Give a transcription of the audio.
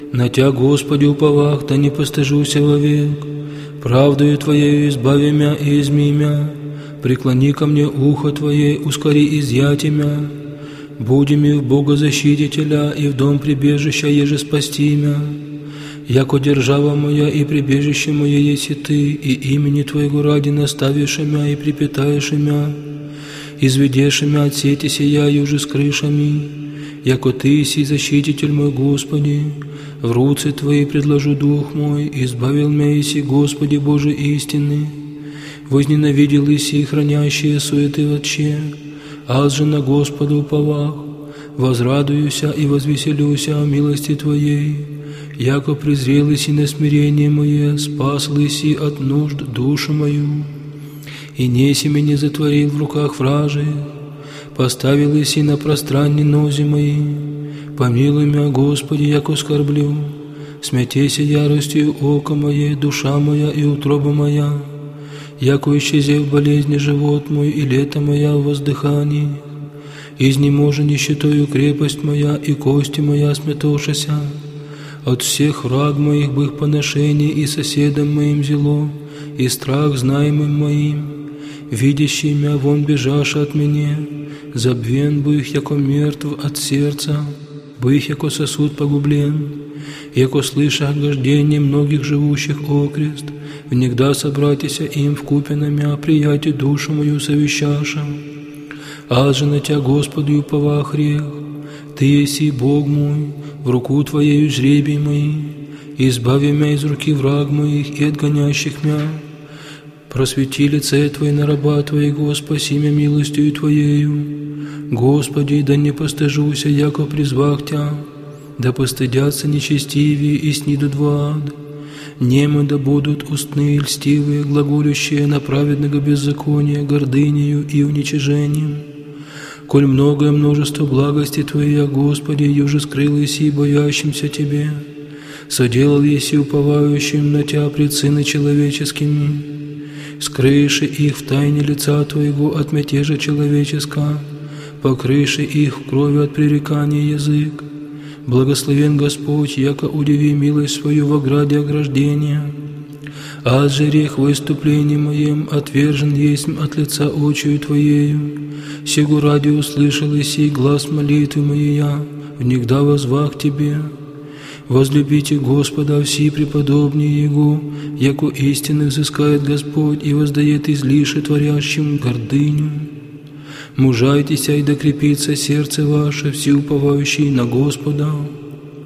На Тя, Господи, уповах, да не постыжуся вовек. Правдою Твоею избави мя и изми мя. Преклони ко мне ухо Твое, ускори изъятия мя. Буди ми в Бога защитителя и в дом прибежища, еже спасти мя. Яко держава моя и прибежище мое еси Ты, и имени Твоего ради наставишь мя и припитаешь мя. Изведешь мя от сети сия юже с крышами. Яко Ты си защититель мой, Господи, в руцы Твои предложу дух мой, избавил мя иси, Господи Боже истины. Возненавидел иси хранящие суеты вообще, аз же на Господа уповах, возрадуюся и возвеселюся о милости Твоей. Яко презрел иси на смирение мое, спас иси от нужд душу мою. И неси меня затворил в руках вражи, поставил иси на пространне нози мои. Помилуй мя, Господи, яко скорблю, смятейся яростью око мое, душа моя и утроба моя. Яко исчезев болезни живот мой и лето моя в воздыхании, изнеможен нищетою крепость моя и кости моя смятошася. От всех враг моих бых поношений и соседом моим зело, и страх знаемым моим, видящий мя вон бежаша от меня, забвен бых, яко мертв от сердца, бых, яко сосуд погублен, яко слыша огождение многих живущих окрест, внегда собратися им вкупе на мя, приятие душу мою совещаша. Аз же на Тя, Господи, уповах грех, Ты еси Бог мой, в руку Твоею жребий мои, избави мя из руки враг моих и отгонящих мя. Просвети лице Твое на раба Твоего, спаси мя милостью Твоею. Господи, да не постыжуся, яко призвах Тя, да постыдятся нечестивые и снидут в ад. Немы да будут устные льстивые, глаголющие на праведного беззакония, гордынею и уничижением. Коль многое множество благости Твоей, Господи, юже скрыл еси боящимся Тебе, соделал еси уповающим на Тя пред сыны человеческими, скрыши их в тайне лица Твоего от мятежа человеческого, покрыши их в крови от пререкания язык. Благословен Господь, яко удиви милость свою в ограде ограждения. Аз же грех выступлением моим отвержен есть от лица очию Твоею. Сего ради услышал и сей глаз молитвы моя, внегда возвах Тебе. Возлюбите Господа все преподобные Его, яко истины взыскает Господь и воздает излише творящим гордыню. Мужайтеся и докрепится сердце ваше, все уповающие на Господа.